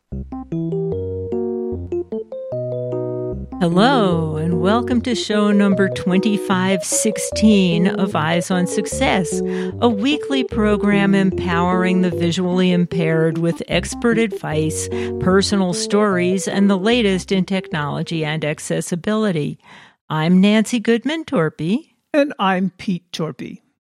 Hello, and welcome to show number 2516 of Eyes on Success, a weekly program empowering the visually impaired with expert advice, personal stories, and the latest in technology and accessibility. I'm Nancy Goodman-Torpy. And I'm Pete Torpy.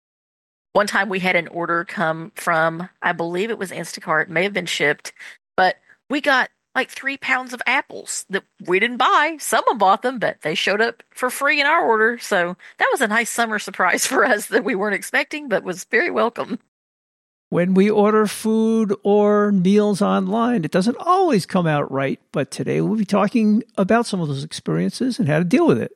One time we had an order come from, I believe it was Instacart, may have been shipped, but we got like 3 pounds of apples that we didn't buy. Someone bought them, but they showed up for free in our order. So that was a nice summer surprise for us that we weren't expecting, but was very welcome. When we order food or meals online, it doesn't always come out right, but today we'll be talking about some of those experiences and how to deal with it.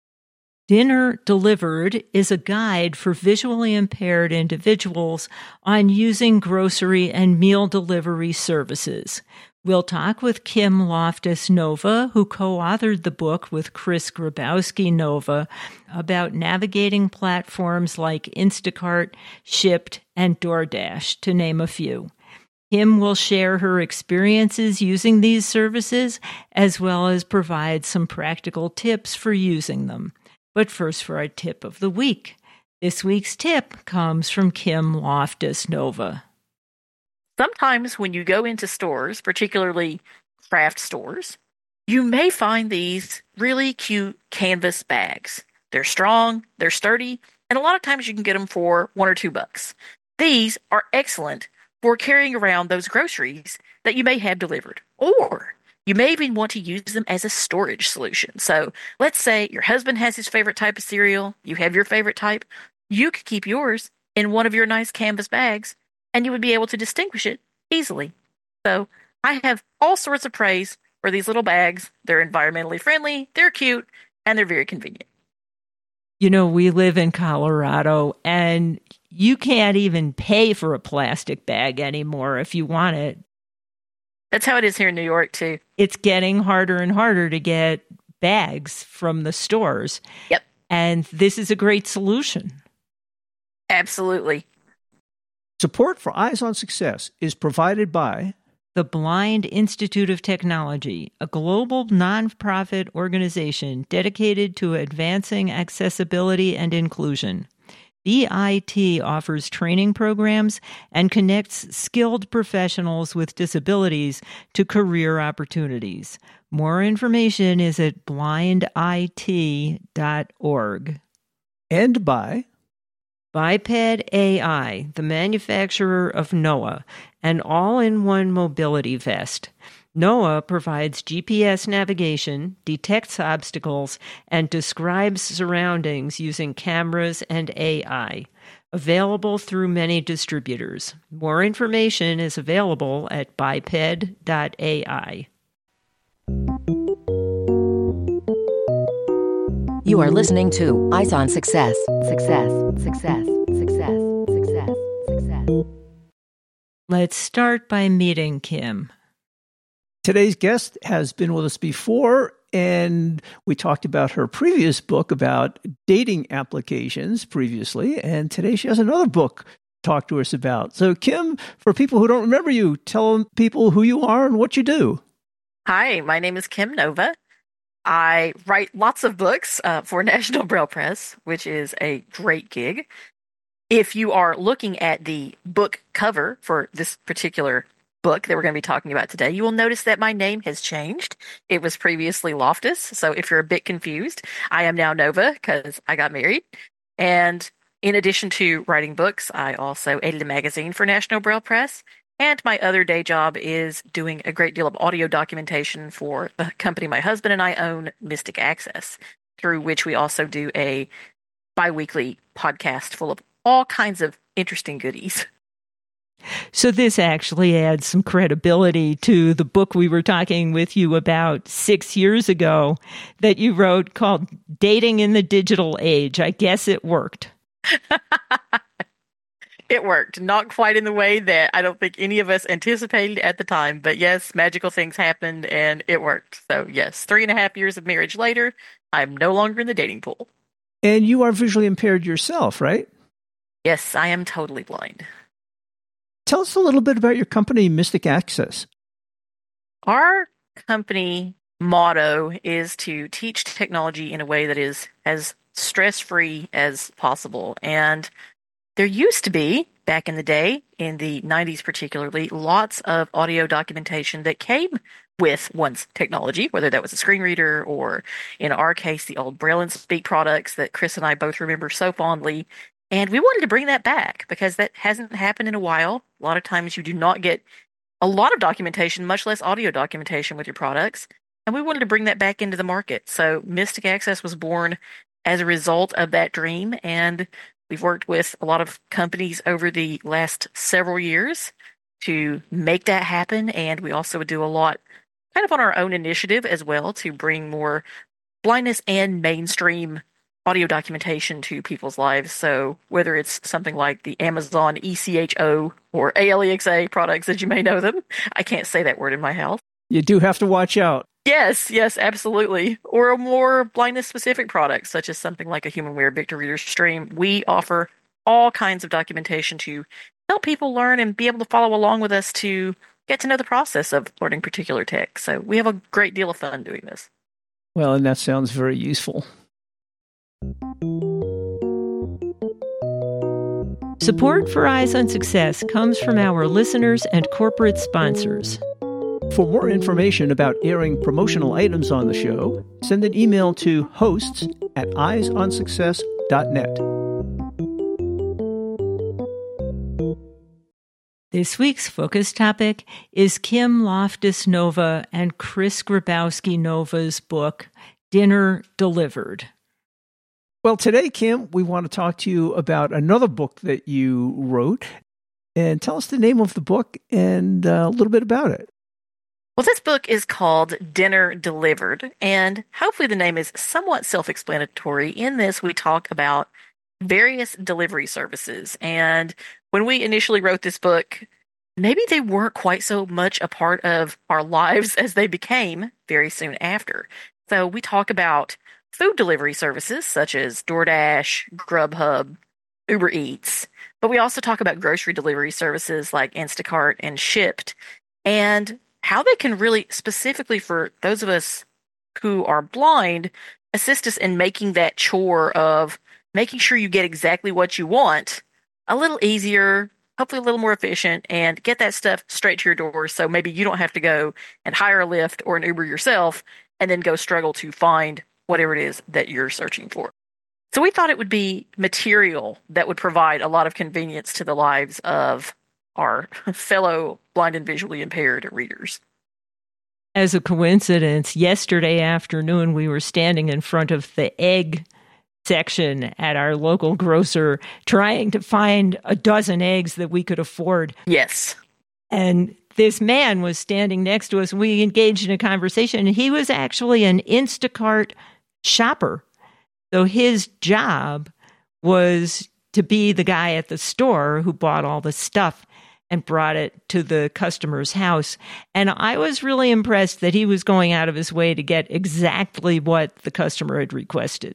Dinner Delivered is a guide for visually impaired individuals on using grocery and meal delivery services. We'll talk with Kim Loftus-Nova, who co-authored the book with Chris Grabowski-Nova, about navigating platforms like Instacart, Shipt, and DoorDash, to name a few. Kim will share her experiences using these services, as well as provide some practical tips for using them. But first, for our tip of the week. This week's tip comes from Kim Loftus-Nova. Sometimes when you go into stores, particularly craft stores, you may find these really cute canvas bags. They're strong, they're sturdy, and a lot of times you can get them for $1 or $2. These are excellent for carrying around those groceries that you may have delivered. Or you may even want to use them as a storage solution. So let's say your husband has his favorite type of cereal, you have your favorite type. You could keep yours in one of your nice canvas bags, and you would be able to distinguish it easily. So I have all sorts of praise for these little bags. They're environmentally friendly, they're cute, and they're very convenient. You know, we live in Colorado, and you can't even pay for a plastic bag anymore if you want it. That's how it is here in New York, too. It's getting harder and harder to get bags from the stores. Yep. And this is a great solution. Absolutely. Support for Eyes on Success is provided by the Blind Institute of Technology, a global nonprofit organization dedicated to advancing accessibility and inclusion. BIT offers training programs and connects skilled professionals with disabilities to career opportunities. More information is at blindit.org. And by Biped AI, the manufacturer of Noah, an all-in-one mobility vest. Noah provides GPS navigation, detects obstacles, and describes surroundings using cameras and AI. Available through many distributors. More information is available at biped.ai. You are listening to Eyes on Success. Success, success, success, success, success. Let's start by meeting Kim. Today's guest has been with us before, and we talked about her previous book about dating applications previously, and today she has another book to talk to us about. So, Kim, for people who don't remember you, tell people who you are and what you do. Hi, my name is Kim Nova. I write lots of books for National Braille Press, which is a great gig. If you are looking at the book cover for this particular book that we're going to be talking about today, you will notice that my name has changed. It was previously Loftus, so if you're a bit confused, I am now Nova because I got married. And in addition to writing books, I also edit a magazine for National Braille Press. And my other day job is doing a great deal of audio documentation for the company my husband and I own, Mystic Access, through which we also do a bi-weekly podcast full of all kinds of interesting goodies. So this actually adds some credibility to the book we were talking with you about 6 years ago that you wrote called Dating in the Digital Age. I guess it worked. It worked. Not quite in the way that I don't think any of us anticipated at the time. But yes, magical things happened and it worked. So yes, 3.5 years of marriage later, I'm no longer in the dating pool. And you are visually impaired yourself, right? Yes, I am totally blind. Tell us a little bit about your company, Mystic Access. Our company motto is to teach technology in a way that is as stress-free as possible. And there used to be, back in the day, in the 90s particularly, lots of audio documentation that came with one's technology, whether that was a screen reader or, in our case, the old Braille and Speak products that Chris and I both remember so fondly. And we wanted to bring that back because that hasn't happened in a while. A lot of times you do not get a lot of documentation, much less audio documentation with your products. And we wanted to bring that back into the market. So Mystic Access was born as a result of that dream. And we've worked with a lot of companies over the last several years to make that happen. And we also do a lot kind of on our own initiative as well to bring more blindness and mainstream audio documentation to people's lives. So whether it's something like the Amazon ECHO or ALEXA products, as you may know them, I can't say that word in my house. You do have to watch out. Yes, absolutely. Or a more blindness-specific product, such as something like a HumanWare Victor Reader Stream. We offer all kinds of documentation to help people learn and be able to follow along with us to get to know the process of learning particular tech. So we have a great deal of fun doing this. Well, and that sounds very useful. Support for Eyes on Success comes from our listeners and corporate sponsors. For more information about airing promotional items on the show, send an email to hosts@eyesonsuccess.net. This week's focus topic is Kim Loftus-Nova and Chris Grabowski-Nova's book, Dinner Delivered. Well, today, Kim, we want to talk to you about another book that you wrote. And tell us the name of the book and a little bit about it. Well, this book is called Dinner Delivered, and hopefully the name is somewhat self-explanatory. In this, we talk about various delivery services. And when we initially wrote this book, maybe they weren't quite so much a part of our lives as they became very soon after. So we talk about food delivery services such as DoorDash, Grubhub, Uber Eats, but we also talk about grocery delivery services like Instacart and Shipt, and how they can really, specifically for those of us who are blind, assist us in making that chore of making sure you get exactly what you want a little easier, hopefully a little more efficient, and get that stuff straight to your door so maybe you don't have to go and hire a Lyft or an Uber yourself and then go struggle to find whatever it is that you're searching for. So we thought it would be material that would provide a lot of convenience to the lives of our fellow blind and visually impaired readers. As a coincidence, yesterday afternoon we were standing in front of the egg section at our local grocer trying to find a dozen eggs that we could afford. Yes. And this man was standing next to us and we engaged in a conversation, and he was actually an Instacart shopper. So his job was to be the guy at the store who bought all the stuff and brought it to the customer's house. And I was really impressed that he was going out of his way to get exactly what the customer had requested.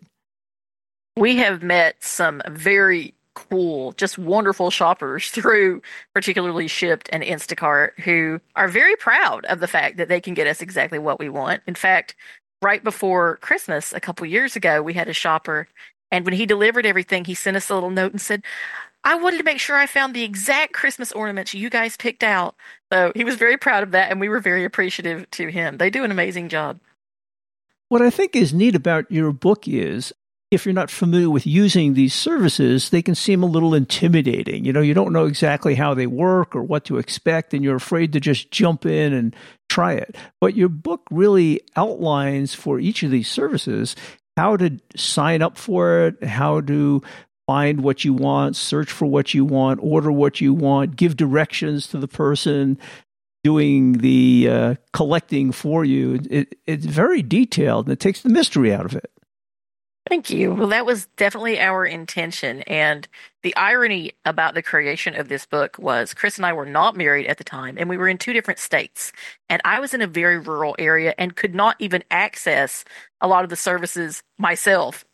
We have met some very cool, just wonderful shoppers through particularly Shipt and Instacart who are very proud of the fact that they can get us exactly what we want. In fact, right before Christmas a couple years ago, we had a shopper, and when he delivered everything, he sent us a little note and said, I wanted to make sure I found the exact Christmas ornaments you guys picked out. So he was very proud of that, and we were very appreciative to him. They do an amazing job. What I think is neat about your book is, if you're not familiar with using these services, they can seem a little intimidating. You know, you don't know exactly how they work or what to expect, and you're afraid to just jump in and try it. But your book really outlines for each of these services how to sign up for it, how to find what you want, search for what you want, order what you want, give directions to the person doing the collecting for you. It's very detailed, and it takes the mystery out of it. Thank you. Well, that was definitely our intention. And the irony about the creation of this book was Chris and I were not married at the time, and we were in two different states. And I was in a very rural area and could not even access a lot of the services myself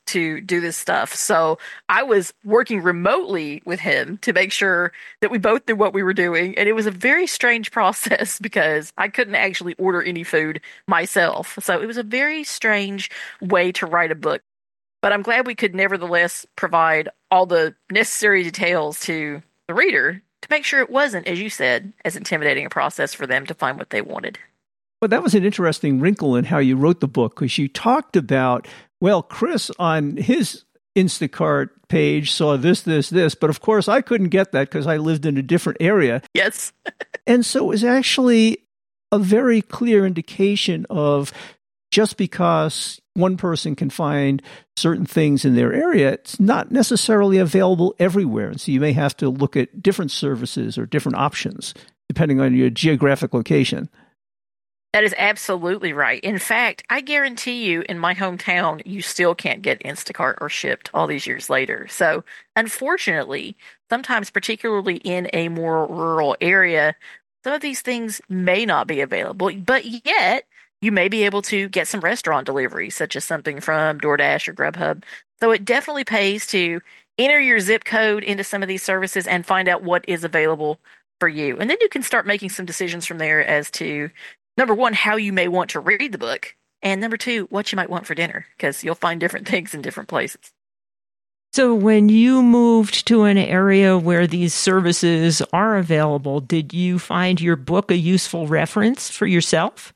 to do this stuff. So I was working remotely with him to make sure that we both knew what we were doing. And it was a very strange process because I couldn't actually order any food myself. So it was a very strange way to write a book. But I'm glad we could nevertheless provide all the necessary details to the reader to make sure it wasn't, as you said, as intimidating a process for them to find what they wanted. Well, that was an interesting wrinkle in how you wrote the book, because you talked about, well, Chris on his Instacart page saw this, but of course I couldn't get that because I lived in a different area. Yes. And so it was actually a very clear indication of just because one person can find certain things in their area, it's not necessarily available everywhere. And so you may have to look at different services or different options depending on your geographic location. That is absolutely right. In fact, I guarantee you in my hometown, you still can't get Instacart or Shipt all these years later. So, unfortunately, sometimes, particularly in a more rural area, some of these things may not be available, but yet you may be able to get some restaurant delivery, such as something from DoorDash or Grubhub. So it definitely pays to enter your zip code into some of these services and find out what is available for you. And then you can start making some decisions from there as to, number one, how you may want to read the book, and number two, what you might want for dinner, because you'll find different things in different places. So when you moved to an area where these services are available, did you find your book a useful reference for yourself?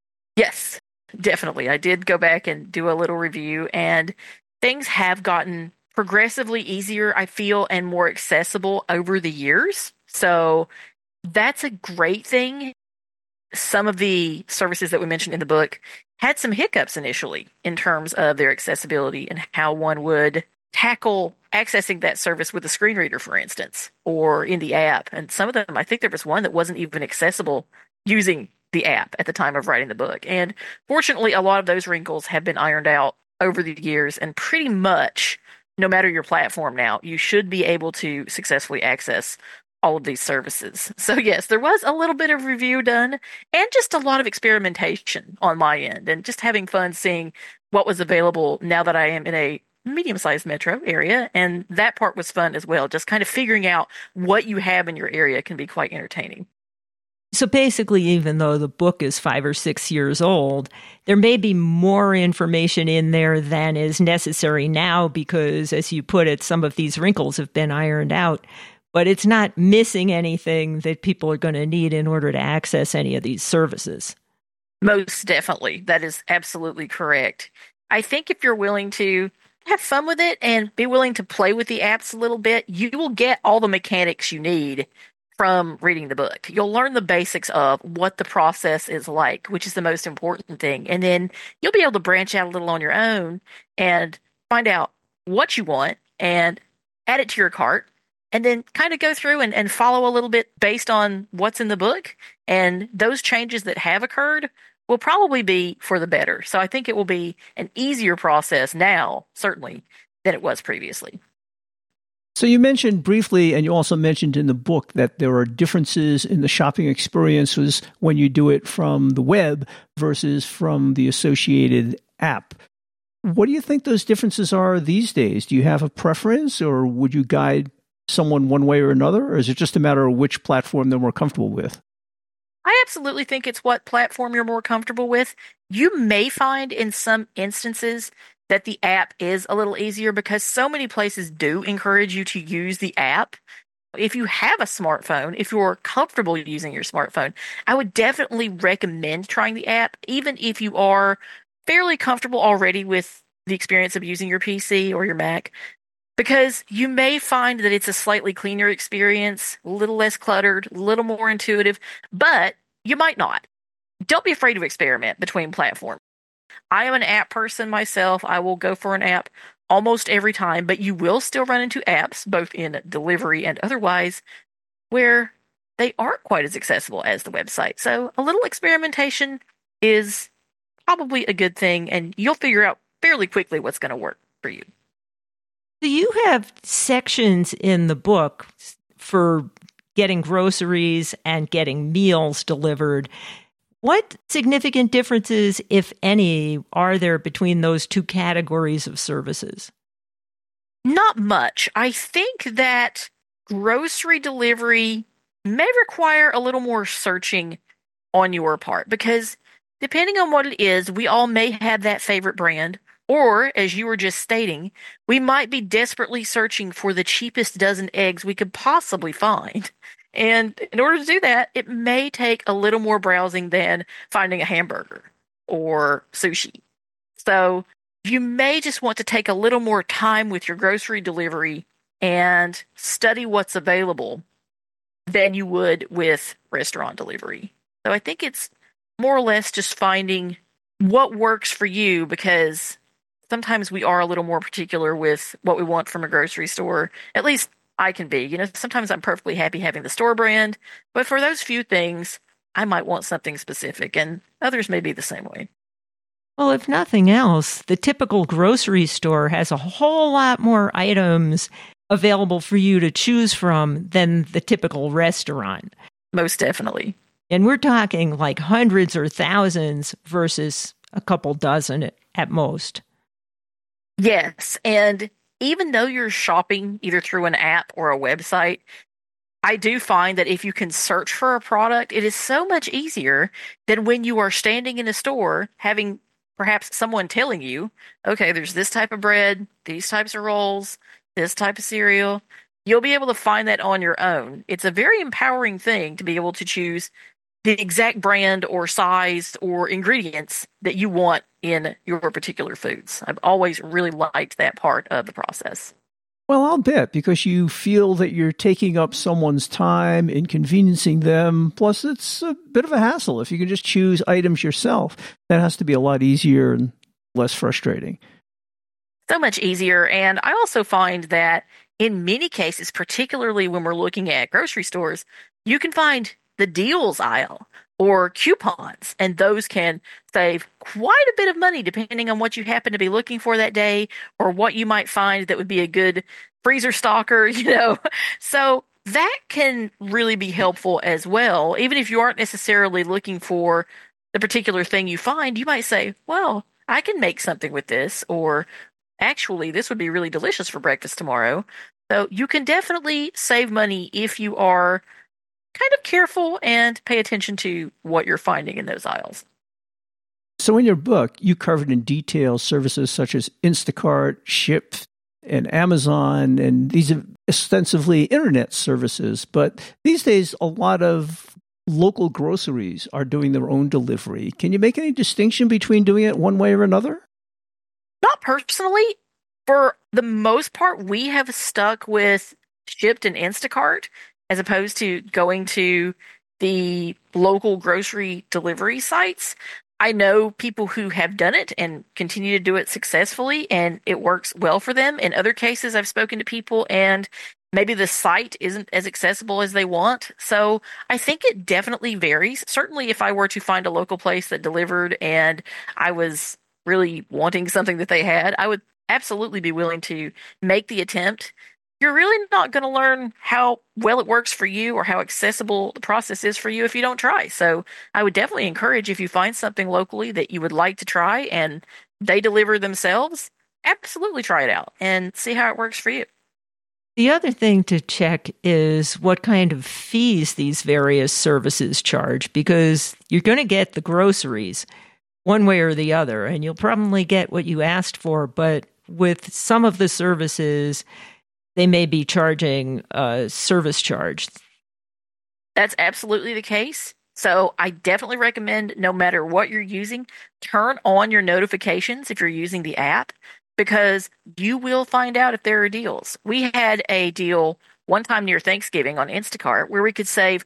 Yes, definitely. I did go back and do a little review, and things have gotten progressively easier, I feel, and more accessible over the years. So that's a great thing. Some of the services that we mentioned in the book had some hiccups initially in terms of their accessibility and how one would tackle accessing that service with a screen reader, for instance, or in the app. And some of them, I think there was one that wasn't even accessible using the app at the time of writing the book. And fortunately, a lot of those wrinkles have been ironed out over the years, and pretty much no matter your platform now, you should be able to successfully access all of these services. So yes, there was a little bit of review done and just a lot of experimentation on my end and just having fun seeing what was available now that I am in a medium-sized metro area. And that part was fun as well. Just kind of figuring out what you have in your area can be quite entertaining. So basically, even though the book is 5 or 6 years old, there may be more information in there than is necessary now because, as you put it, some of these wrinkles have been ironed out, but it's not missing anything that people are going to need in order to access any of these services. Most definitely. That is absolutely correct. I think if you're willing to have fun with it and be willing to play with the apps a little bit, you will get all the mechanics you need from reading the book. You'll learn the basics of what the process is like, which is the most important thing. And then you'll be able to branch out a little on your own and find out what you want and add it to your cart. And then kind of go through and follow a little bit based on what's in the book. And those changes that have occurred will probably be for the better. So I think it will be an easier process now, certainly, than it was previously. So you mentioned briefly, and you also mentioned in the book, that there are differences in the shopping experiences when you do it from the web versus from the associated app. What do you think those differences are these days? Do you have a preference, or would you guide someone one way or another, or is it just a matter of which platform they're more comfortable with? I absolutely think it's what platform you're more comfortable with. You may find in some instances that the app is a little easier because so many places do encourage you to use the app. If you have a smartphone, if you're comfortable using your smartphone, I would definitely recommend trying the app, even if you are fairly comfortable already with the experience of using your PC or your Mac, because you may find that it's a slightly cleaner experience, a little less cluttered, a little more intuitive, but you might not. Don't be afraid to experiment between platforms. I am an app person myself. I will go for an app almost every time, but you will still run into apps, both in delivery and otherwise, where they aren't quite as accessible as the website. So a little experimentation is probably a good thing, and you'll figure out fairly quickly what's going to work for you. Do you have sections in the book for getting groceries and getting meals delivered What significant differences, if any, are there between those two categories of services? Not much. I think that grocery delivery may require a little more searching on your part because depending on what it is, we all may have that favorite brand. Or, as you were just stating, we might be desperately searching for the cheapest dozen eggs we could possibly find. And in order to do that, it may take a little more browsing than finding a hamburger or sushi. So you may just want to take a little more time with your grocery delivery and study what's available than you would with restaurant delivery. So I think it's more or less just finding what works for you because sometimes we are a little more particular with what we want from a grocery store. At least I can be. Sometimes I'm perfectly happy having the store brand, but for those few things, I might want something specific, and others may be the same way. Well, if nothing else, the typical grocery store has a whole lot more items available for you to choose from than the typical restaurant. Most definitely. And we're talking like hundreds or thousands versus a couple dozen at most. Yes, and even though you're shopping either through an app or a website, I do find that if you can search for a product, it is so much easier than when you are standing in a store having perhaps someone telling you, okay, there's this type of bread, these types of rolls, this type of cereal. You'll be able to find that on your own. It's a very empowering thing to be able to choose the exact brand or size or ingredients that you want in your particular foods. I've always really liked that part of the process. Well, I'll bet, because you feel that you're taking up someone's time, inconveniencing them. Plus, it's a bit of a hassle. If you can just choose items yourself, that has to be a lot easier and less frustrating. So much easier. And I also find that in many cases, particularly when we're looking at grocery stores, you can find the deals aisle or coupons, and those can save quite a bit of money depending on what you happen to be looking for that day or what you might find that would be a good freezer stocker, So that can really be helpful as well. Even if you aren't necessarily looking for the particular thing you find, you might say, well, I can make something with this, or actually, this would be really delicious for breakfast tomorrow. So you can definitely save money if you are kind of careful and pay attention to what you're finding in those aisles. So in your book, you covered in detail services such as Instacart, Shipt, and Amazon, and these are ostensibly internet services. But these days, a lot of local groceries are doing their own delivery. Can you make any distinction between doing it one way or another? Not personally. For the most part, we have stuck with Shipt and Instacart as opposed to going to the local grocery delivery sites. I know people who have done it and continue to do it successfully, and it works well for them. In other cases, I've spoken to people and maybe the site isn't as accessible as they want. So I think it definitely varies. Certainly, if I were to find a local place that delivered and I was really wanting something that they had, I would absolutely be willing to make the attempt. You're really not going to learn how well it works for you or how accessible the process is for you if you don't try. So I would definitely encourage, if you find something locally that you would like to try and they deliver themselves, absolutely try it out and see how it works for you. The other thing to check is what kind of fees these various services charge, because you're going to get the groceries one way or the other, and you'll probably get what you asked for. But with some of the services, they may be charging a service charge. That's absolutely the case. So I definitely recommend, no matter what you're using, turn on your notifications if you're using the app, because you will find out if there are deals. We had a deal one time near Thanksgiving on Instacart where we could save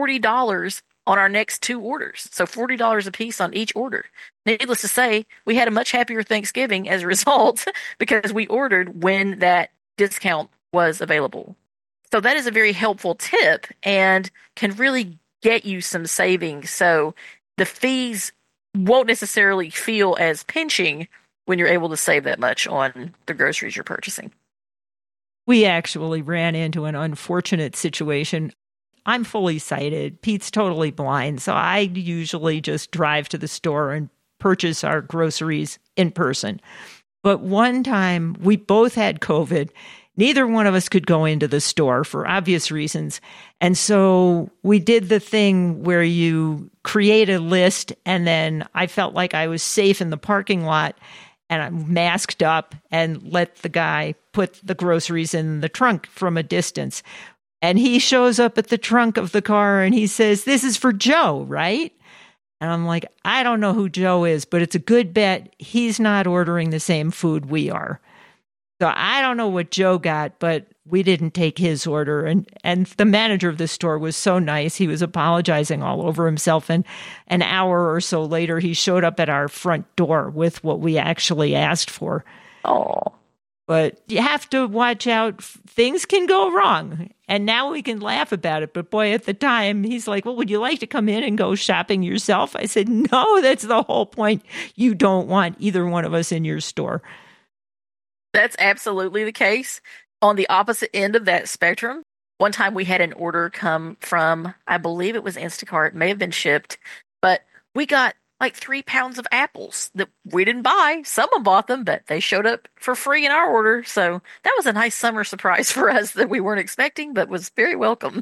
$40 on our next 2 orders. So $40 a piece on each order. Needless to say, we had a much happier Thanksgiving as a result because we ordered when that discount was available. So that is a very helpful tip and can really get you some savings. So the fees won't necessarily feel as pinching when you're able to save that much on the groceries you're purchasing. We actually ran into an unfortunate situation. I'm fully sighted. Pete's totally blind. So I usually just drive to the store and purchase our groceries in person. But one time we both had COVID. Neither one of us could go into the store for obvious reasons. And so we did the thing where you create a list, and then I felt like I was safe in the parking lot, and I masked up and let the guy put the groceries in the trunk from a distance. And he shows up at the trunk of the car and he says, "This is for Joe, right?" And I'm like, I don't know who Joe is, but it's a good bet he's not ordering the same food we are. So I don't know what Joe got, but we didn't take his order. And the manager of the store was so nice. He was apologizing all over himself. And an hour or so later, he showed up at our front door with what we actually asked for. Oh. But you have to watch out. Things can go wrong. And now we can laugh about it. But boy, at the time, he's like, "Well, would you like to come in and go shopping yourself?" I said, "No, that's the whole point. You don't want either one of us in your store." That's absolutely the case. On the opposite end of that spectrum, one time we had an order come from, I believe it was Instacart, may have been shipped, but we got like 3 pounds of apples that we didn't buy. Someone bought them, but they showed up for free in our order. So that was a nice summer surprise for us that we weren't expecting, but was very welcome.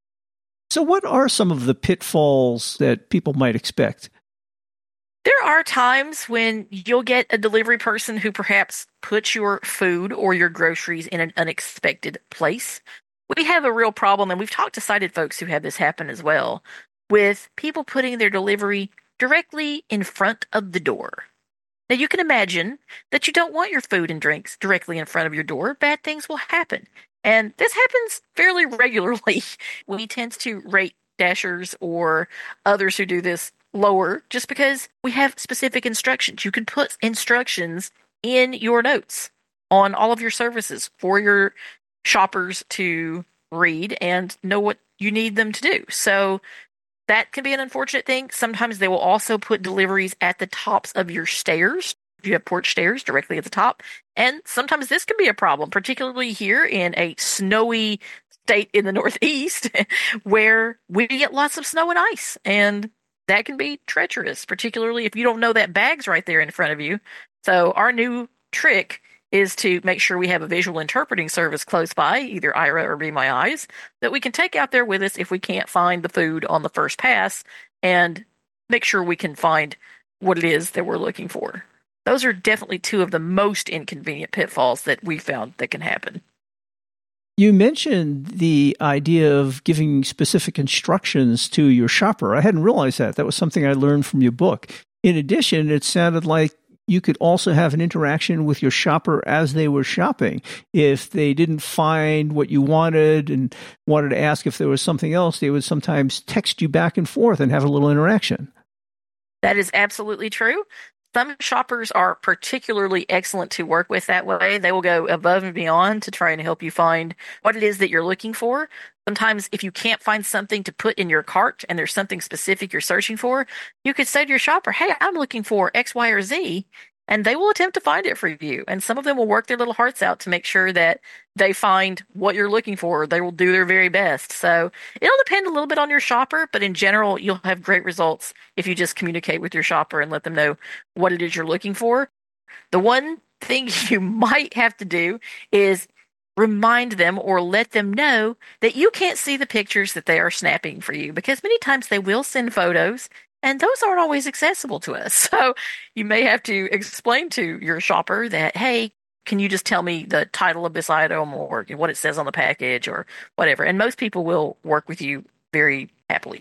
So what are some of the pitfalls that people might expect? There are times when you'll get a delivery person who perhaps puts your food or your groceries in an unexpected place. We have a real problem, and we've talked to sighted folks who have this happen as well, with people putting their delivery directly in front of the door. Now, you can imagine that you don't want your food and drinks directly in front of your door. Bad things will happen. And this happens fairly regularly. We tend to rate Dashers or others who do this lower just because we have specific instructions. You can put instructions in your notes on all of your services for your shoppers to read and know what you need them to do. So that can be an unfortunate thing. Sometimes they will also put deliveries at the tops of your stairs. You have porch stairs directly at the top. And sometimes this can be a problem, particularly here in a snowy state in the Northeast where we get lots of snow and ice. And that can be treacherous, particularly if you don't know that bag's right there in front of you. So our new trick is to make sure we have a visual interpreting service close by, either Aira or Be My Eyes, that we can take out there with us if we can't find the food on the first pass and make sure we can find what it is that we're looking for. Those are definitely two of the most inconvenient pitfalls that we found that can happen. You mentioned the idea of giving specific instructions to your shopper. I hadn't realized that. That was something I learned from your book. In addition, it sounded like you could also have an interaction with your shopper as they were shopping. If they didn't find what you wanted and wanted to ask if there was something else, they would sometimes text you back and forth and have a little interaction. That is absolutely true. Some shoppers are particularly excellent to work with that way. They will go above and beyond to try and help you find what it is that you're looking for. Sometimes if you can't find something to put in your cart and there's something specific you're searching for, you could say to your shopper, "Hey, I'm looking for X, Y, or Z," and they will attempt to find it for you. And some of them will work their little hearts out to make sure that they find what you're looking for. They will do their very best. So it'll depend a little bit on your shopper, but in general, you'll have great results if you just communicate with your shopper and let them know what it is you're looking for. The one thing you might have to do is remind them or let them know that you can't see the pictures that they are snapping for you, because many times they will send photos and those aren't always accessible to us. So you may have to explain to your shopper that, "Hey, can you just tell me the title of this item or what it says on the package," or whatever. And most people will work with you very happily.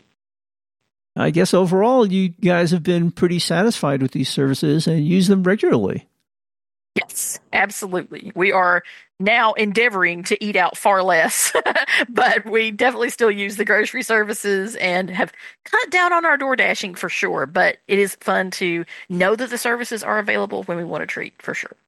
I guess overall, you guys have been pretty satisfied with these services and use them regularly. Yes, absolutely. We are now endeavoring to eat out far less, but we definitely still use the grocery services and have cut down on our door dashing for sure. But it is fun to know that the services are available when we want a treat, for sure.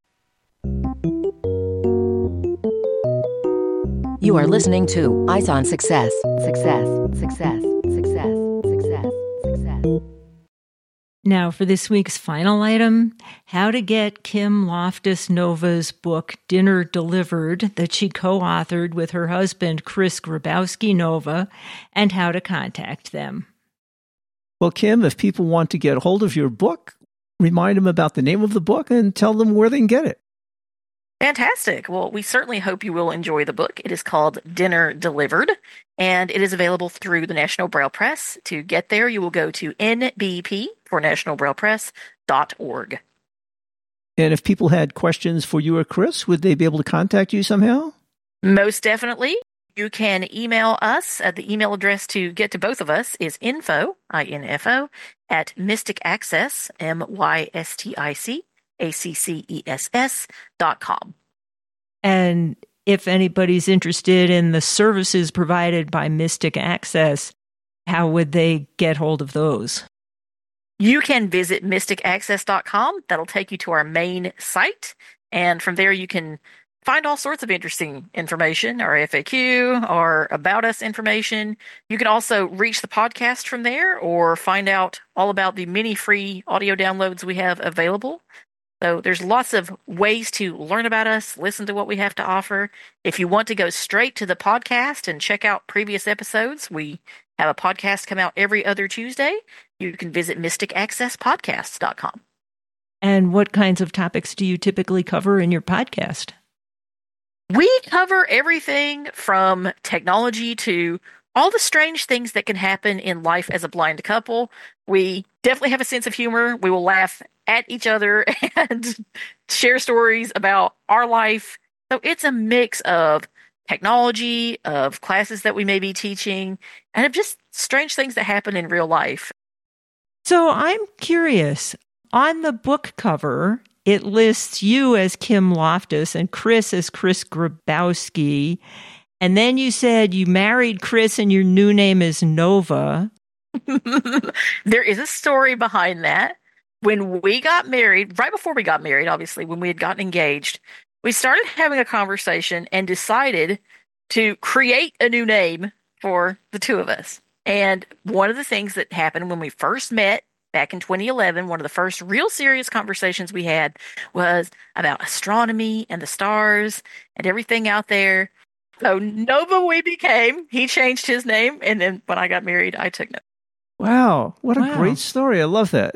You are listening to Eyes on Success. Success, success, success, success, success. Now, for this week's final item, how to get Kim Loftus-Nova's book, Dinner Delivered, that she co-authored with her husband, Chris Grabowski-Nova, and how to contact them. Well, Kim, if people want to get a hold of your book, remind them about the name of the book and tell them where they can get it. Fantastic. Well, we certainly hope you will enjoy the book. It is called Dinner Delivered, and it is available through the National Braille Press. To get there, you will go to NBP for nationalbraillepress.org. And if people had questions for you or Chris, would they be able to contact you somehow? Most definitely. You can email us. The email address to get to both of us is info, I-N-F-O, at Mystic Access, MYSTIC-ACCESS.com. And if anybody's interested in the services provided by Mystic Access, how would they get hold of those? You can visit mysticaccess.com. That'll take you to our main site. And from there, you can find all sorts of interesting information, our FAQ, our About Us information. You can also reach the podcast from there or find out all about the many free audio downloads we have available. So there's lots of ways to learn about us, listen to what we have to offer. If you want to go straight to the podcast and check out previous episodes, we have a podcast come out every other Tuesday. You can visit mysticaccesspodcasts.com. And what kinds of topics do you typically cover in your podcast? We cover everything from technology to all the strange things that can happen in life as a blind couple. We definitely have a sense of humor. We will laugh at each other and share stories about our life. So it's a mix of technology, of classes that we may be teaching, and of just strange things that happen in real life. So I'm curious, on the book cover, it lists you as Kim Loftus and Chris as Chris Grabowski. And then you said you married Chris and your new name is Nova. There is a story behind that. When we got married, right before we got married, obviously, when we had gotten engaged, we started having a conversation and decided to create a new name for the two of us. And one of the things that happened when we first met back in 2011, one of the first real serious conversations we had was about astronomy and the stars and everything out there. So Nova we became. He changed his name, and then when I got married, I took Nova. Wow, what a great story. I love that.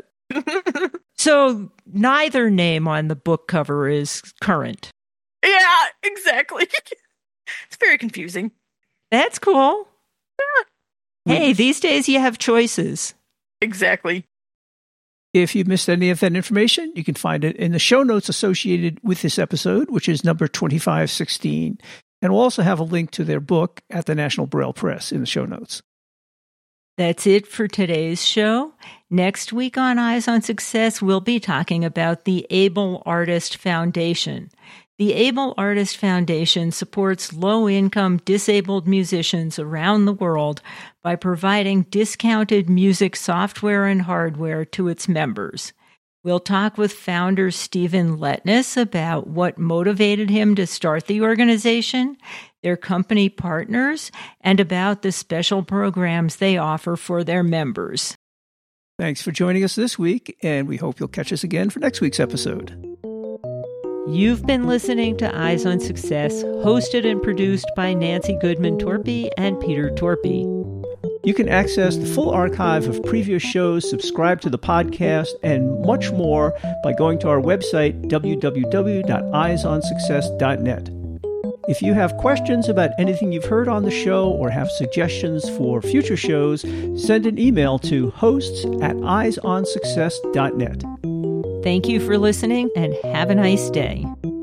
So neither name on the book cover is current. Yeah, exactly. It's very confusing. That's cool. Yeah. Hey, these days you have choices. Exactly. If you missed any of that information, you can find it in the show notes associated with this episode, which is number 2516. And we'll also have a link to their book at the National Braille Press in the show notes. That's it for today's show. Next week on Eyes on Success, we'll be talking about the Able Artist Foundation. The Able Artist Foundation supports low-income disabled musicians around the world by providing discounted music software and hardware to its members. We'll talk with founder Stephen Letness about what motivated him to start the organization, their company partners, and about the special programs they offer for their members. Thanks for joining us this week, and we hope you'll catch us again for next week's episode. You've been listening to Eyes on Success, hosted and produced by Nancy Goodman Torpy and Peter Torpy. You can access the full archive of previous shows, subscribe to the podcast, and much more by going to our website, www.eyesonsuccess.net. If you have questions about anything you've heard on the show or have suggestions for future shows, send an email to hosts@eyesonsuccess.net. Thank you for listening and have a nice day.